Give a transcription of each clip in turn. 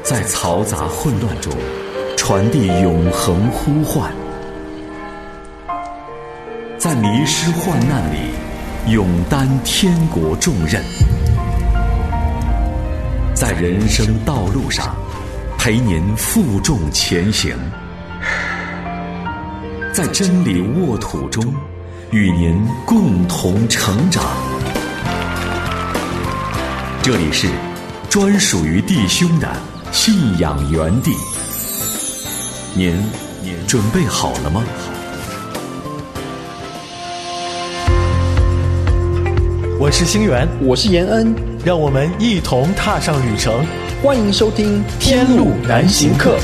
在嘈杂混乱中传递永恒呼唤，在迷失患难里勇担天国重任，在人生道路上陪您负重前行，在真理沃土中与您共同成长。这里是专属于弟兄的信仰园地，您准备好了吗？ 我是星源， 我是延恩， 让我们一同踏上旅程。 欢迎收听《天路难行客》。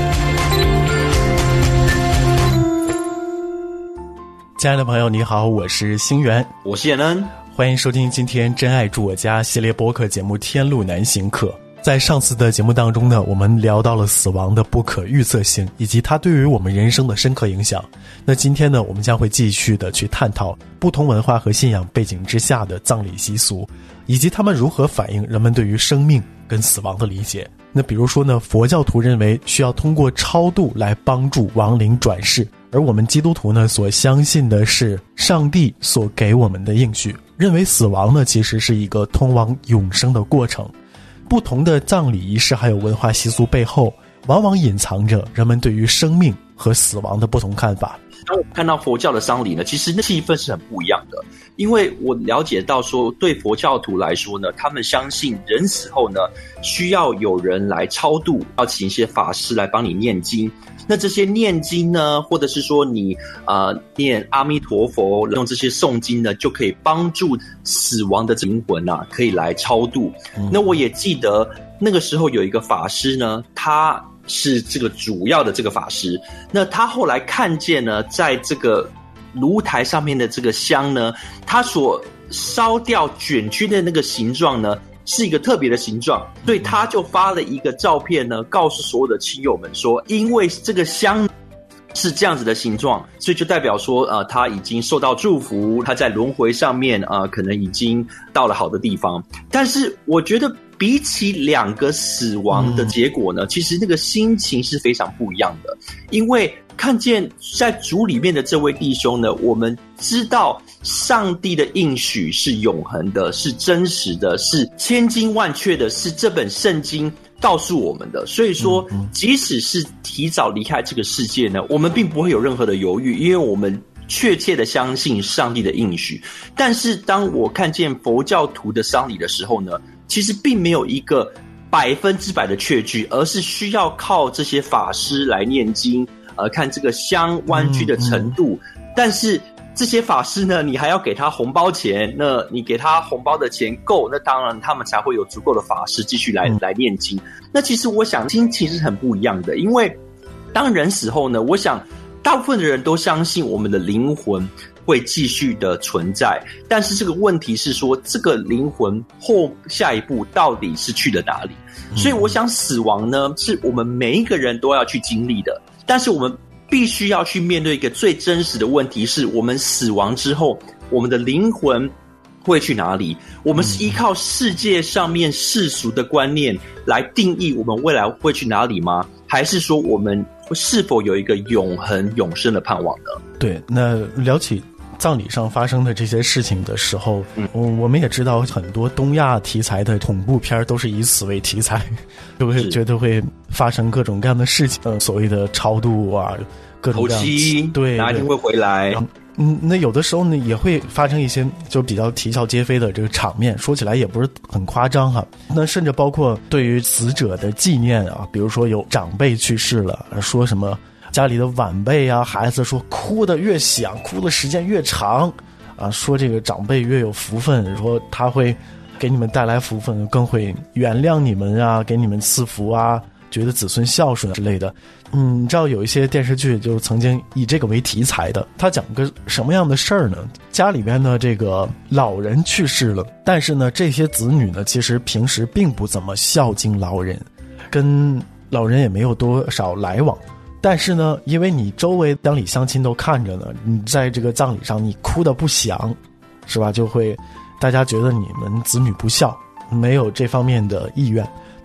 亲爱的朋友，你好，我是星源， 我是延恩， 欢迎收听今天真爱住我家系列播客节目《天路难行客》。在上次的节目当中呢，我们聊到了死亡的不可预测性，以及它对于我们人生的深刻影响。那今天呢，我们将会继续的去探讨不同文化和信仰背景之下的葬礼习俗，以及他们如何反映人们对于生命跟死亡的理解。那比如说呢，佛教徒认为需要通过超度来帮助亡灵转世，而我们基督徒呢所相信的是上帝所给我们的应许，认为死亡呢其实是一个通往永生的过程。不同的葬礼仪式还有文化习俗背后，往往隐藏着人们对于生命和死亡的不同看法。 当我看到佛教的丧礼呢，其实那气氛是很不一样的，因为我了解到说，对佛教徒来说呢，他们相信人死后呢，需要有人来超度，要请一些法师来帮你念经。那这些念经呢，或者是说你念阿弥陀佛，用这些诵经呢，就可以帮助死亡的灵魂啊，可以来超度。那我也记得那个时候有一个法师呢，他是这个主要的这个法师，那他后来看见呢，在这个炉台上面的这个香呢，他所烧掉卷曲的那个形状呢，是一个特别的形状，所以他就发了一个照片呢，告诉所有的亲友们说，因为这个香是这样子的形状，所以就代表说他已经受到祝福，他在轮回上面可能已经到了好的地方。但是我觉得比起两个死亡的结果呢，其实那个心情是非常不一样的。因为看见在主里面的这位弟兄呢，我们知道上帝的应许是永恒的，是真实的，是千真万确的，是这本圣经告诉我们的。所以说即使是提早离开这个世界呢，我们并不会有任何的犹豫，因为我们确切的相信上帝的应许。但是当我看见佛教徒的丧礼的时候呢，其实并没有一个100%的确据，而是需要靠这些法师来念经，看这个香弯曲的程度。但是这些法师呢，你还要给他红包钱，那你给他红包的钱够，那当然他们才会有足够的法师继续来念经。那其实我想心情是很不一样的，因为当人死后呢，我想大部分的人都相信我们的灵魂会继续的存在，但是这个问题是说，这个灵魂后下一步到底是去了哪里？所以我想死亡呢，是我们每一个人都要去经历的，但是我们必须要去面对一个最真实的问题，是我们死亡之后，我们的灵魂会去哪里？我们是依靠世界上面世俗的观念来定义我们未来会去哪里吗？还是说我们是否有一个永恒永生的盼望呢？ 对，那聊起葬礼上发生的这些事情的时候，我们也知道很多东亚题材的恐怖片都是以死为题材，就会觉得会发生各种各样的事情，所谓的超度啊，各种各样的，对， 哪一天会回来？ 那有的时候呢也会发生一些就比较啼笑皆非的这个场面，说起来也不是很夸张哈。那甚至包括对于死者的纪念啊，比如说有长辈去世了，说什么家里的晚辈啊，孩子说哭得越响，哭的时间越长啊，说这个长辈越有福分，说他会给你们带来福分，更会原谅你们啊，给你们赐福啊，觉得子孙孝顺之类的。你知道有一些电视剧就曾经以这个为题材的，他讲个什么样的事儿呢？家里边的这个老人去世了，但是呢这些子女呢其实平时并不怎么孝敬老人，跟老人也没有多少来往，但是呢因为你周围乡里乡亲都看着呢，你在这个葬礼上你哭得不响，是吧，就会大家觉得你们子女不孝，没有这方面的意愿。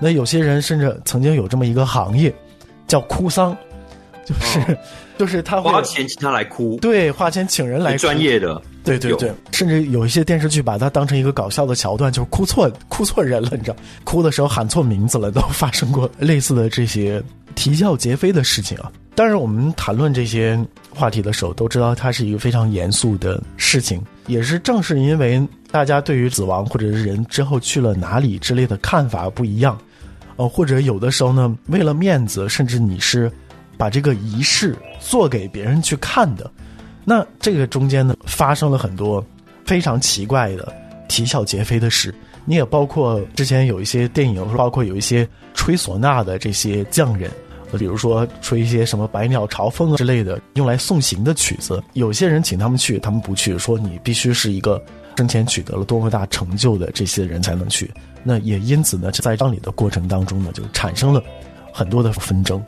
那有些人甚至曾经有这么一个行业叫哭丧，就是他会花钱请他来哭， 对，花钱请人来哭， 专业的， 对对对，甚至有一些电视剧把它当成一个搞笑的桥段，就是哭错人了，你知道，哭的时候喊错名字了，都发生过类似的这些啼笑皆非的事情啊。当然我们谈论这些话题的时候都知道它是一个非常严肃的事情，也是正是因为大家对于死亡或者是人之后去了哪里之类的看法不一样，或者有的时候呢为了面子，甚至你是把这个仪式做给别人去看的，那这个中间呢发生了很多非常奇怪的啼笑皆非的事。你也包括之前有一些电影，包括有一些吹唢呐的这些匠人，比如说吹一些什么百鸟朝凤之类的用来送行的曲子，有些人请他们去，他们不去，说你必须是一个生前取得了多么大成就的这些人才能去。那也因此呢，在葬礼的过程当中呢，就产生了很多的纷争。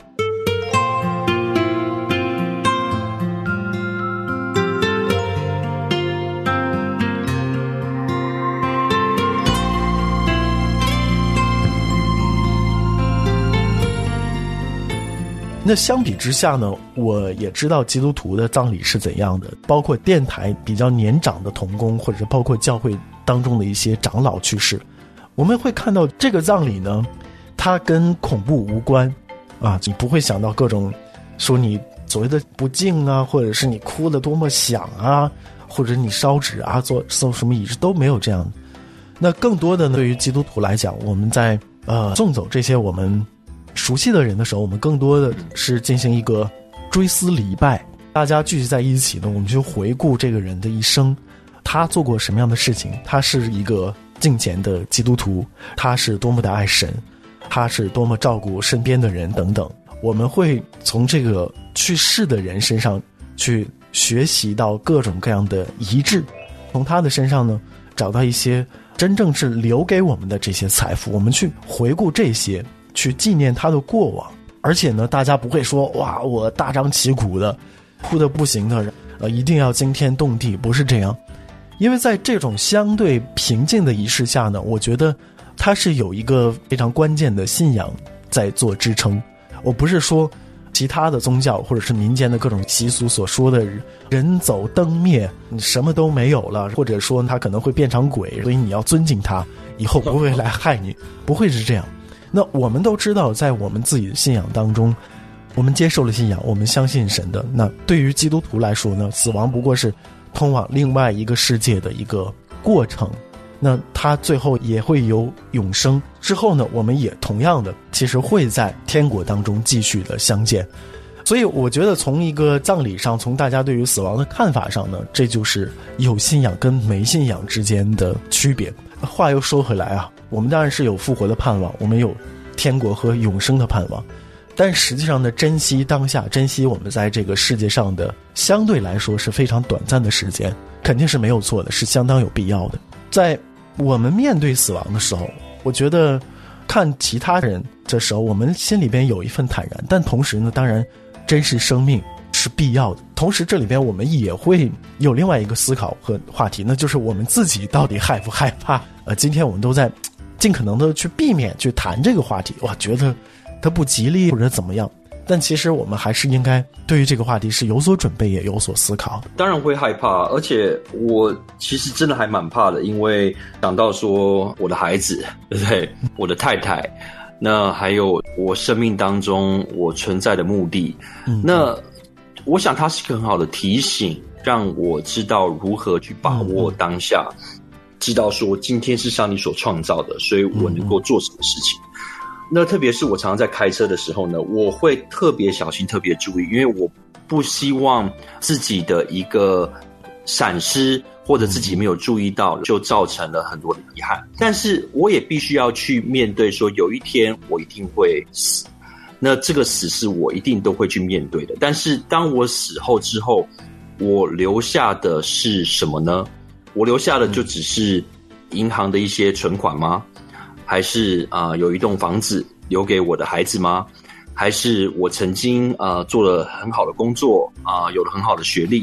那相比之下呢，我也知道基督徒的葬礼是怎样的，包括电台比较年长的同工，或者是包括教会当中的一些长老去世，我们会看到这个葬礼呢，它跟恐怖无关啊，你不会想到各种说你所谓的不敬啊，或者是你哭得多么响啊，或者你烧纸啊，做什么仪式都没有这样。那更多的呢，对于基督徒来讲，我们在送走这些我们熟悉的人的时候，我们更多的是进行一个追思礼拜，大家聚集在一起呢，我们就回顾这个人的一生，他做过什么样的事情，他是一个敬虔的基督徒，他是多么的爱神，他是多么照顾身边的人等等。我们会从这个去世的人身上去学习到各种各样的遗志，从他的身上呢找到一些真正是留给我们的这些财富，我们去回顾这些，去纪念他的过往。而且呢，大家不会说哇，我大张旗鼓的哭得不行的一定要惊天动地，不是这样。因为在这种相对平静的仪式下呢，我觉得它是有一个非常关键的信仰在做支撑。我不是说其他的宗教或者是民间的各种习俗所说的人走灯灭，你什么都没有了，或者说他可能会变成鬼，所以你要尊敬他，以后不会来害你，不会是这样。那我们都知道，在我们自己的信仰当中，我们接受了信仰，我们相信神的。那对于基督徒来说呢，死亡不过是通往另外一个世界的一个过程，那他最后也会有永生。之后呢，我们也同样的其实会在天国当中继续的相见。所以我觉得从一个葬礼上，从大家对于死亡的看法上呢，这就是有信仰跟没信仰之间的区别。话又说回来啊，我们当然是有复活的盼望，我们有天国和永生的盼望，但实际上呢，珍惜当下，珍惜我们在这个世界上的相对来说是非常短暂的时间，肯定是没有错的，是相当有必要的。在我们面对死亡的时候，我觉得看其他人的时候，我们心里边有一份坦然，但同时呢，当然珍视生命是必要的。同时这里边我们也会有另外一个思考和话题，那就是我们自己到底害不害怕。今天我们都在尽可能的去避免去谈这个话题，我觉得它不吉利或者怎么样，但其实我们还是应该对于这个话题是有所准备，也有所思考的。 当然会害怕，而且我其实真的还蛮怕的，因为想到说我的孩子，对不对？我的太太，那还有我生命当中我存在的目的，那我想它是一个很好的提醒，让我知道如何去把握当下，知道说今天是上帝所创造的，所以我能够做什么事情。那特别是我常常在开车的时候呢，我会特别小心特别注意，因为我不希望自己的一个闪失或者自己没有注意到就造成了很多的遗憾。但是我也必须要去面对说有一天我一定会死，那这个死是我一定都会去面对的。但是当我死后之后，我留下的是什么呢？我留下的就只是银行的一些存款吗？还是有一栋房子留给我的孩子吗？还是我曾经做了很好的工作有了很好的学历？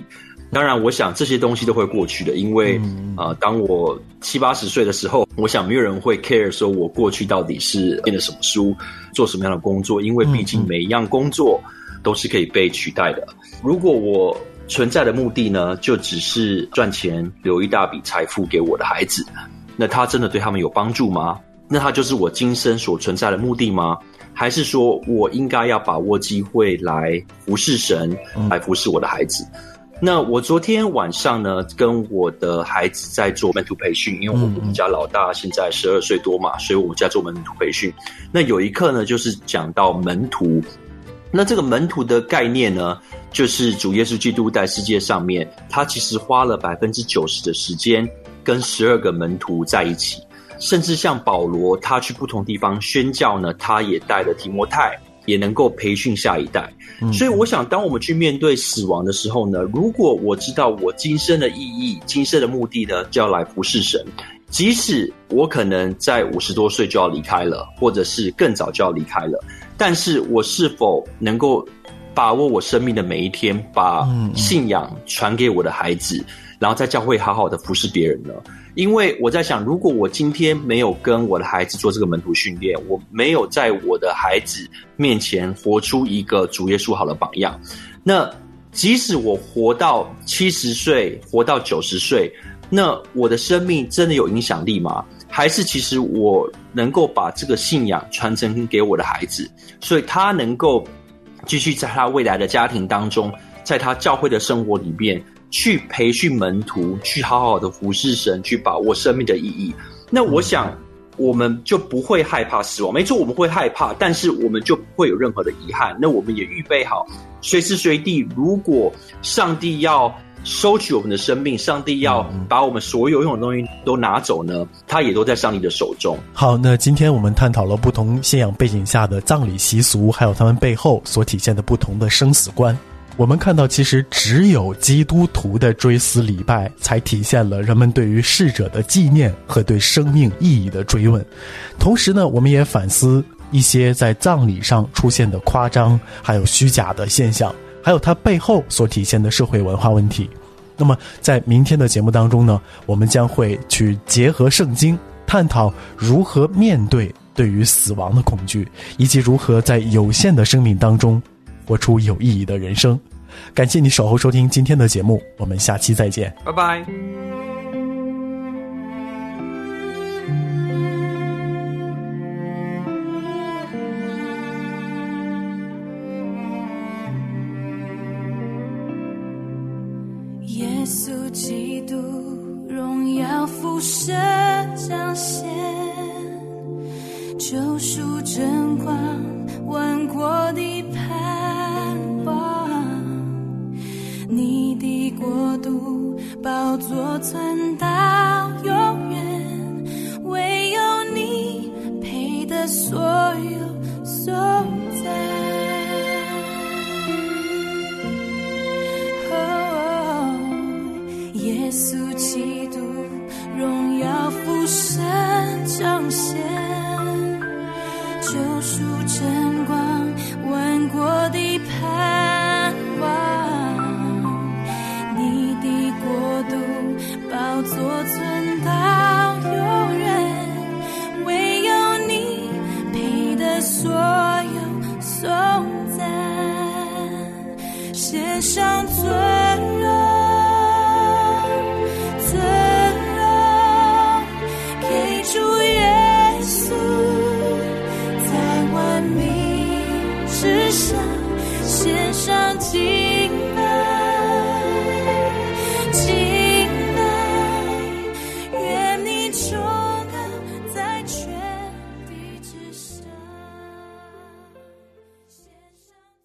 当然我想这些东西都会过去的，因为当我70-80岁的时候，我想没有人会 care 说我过去到底是念了什么书，做什么样的工作，因为毕竟每一样工作都是可以被取代的。如果我存在的目的呢，就只是赚钱留一大笔财富给我的孩子，那他真的对他们有帮助吗？那他就是我今生所存在的目的吗？还是说我应该要把握机会来服侍神，来服侍我的孩子？那我昨天晚上呢，跟我的孩子在做门徒培训，因为我们家老大现在12岁多嘛，所以我们家做门徒培训。那有一课呢，就是讲到门徒。那这个门徒的概念呢，就是主耶稣基督在世界上面，他其实花了90%的时间跟12个门徒在一起。甚至像保罗，他去不同地方宣教呢，他也带了提摩太，也能够培训下一代。所以我想当我们去面对死亡的时候呢，如果我知道我今生的意义，今生的目的呢，就要来服侍神，即使我可能在50多岁就要离开了，或者是更早就要离开了，但是我是否能够把握我生命的每一天，把信仰传给我的孩子，然后在教会好好的服侍别人呢？因为我在想，如果我今天没有跟我的孩子做这个门徒训练，我没有在我的孩子面前活出一个主耶稣好的榜样，那即使我活到70岁，活到90岁，那我的生命真的有影响力吗？还是其实我能够把这个信仰传承给我的孩子，所以他能够继续在他未来的家庭当中，在他教会的生活里面去培训门徒，去好好的服侍神，去把握生命的意义。那我想我们就不会害怕死亡。没错，我们会害怕，但是我们就不会有任何的遗憾。那我们也预备好随时随地，如果上帝要收取我们的生命，上帝要把我们所有拥有的东西都拿走呢，他也都在上帝的手中。 好，那今天我们探讨了不同信仰背景下的葬礼习俗，还有他们背后所体现的不同的生死观。我们看到其实只有基督徒的追思礼拜才体现了人们对于逝者的纪念和对生命意义的追问。同时呢，我们也反思一些在葬礼上出现的夸张还有虚假的现象，还有它背后所体现的社会文化问题。那么在明天的节目当中呢，我们将会去结合圣经，探讨如何面对对于死亡的恐惧，以及如何在有限的生命当中活出有意义的人生。感谢你守候收听今天的节目，我们下期再见， 拜拜。 耶稣基督荣耀父神彰显，救赎真光万国的盼望，你的国度宝座存到永远，唯有你配得所有颂赞。耶稣基督荣耀父神彰显，救赎真光万国的盼望，你的国度宝座存到永远，唯有你配得所有颂赞，献上尊荣主耶稣，在万民之上献上祭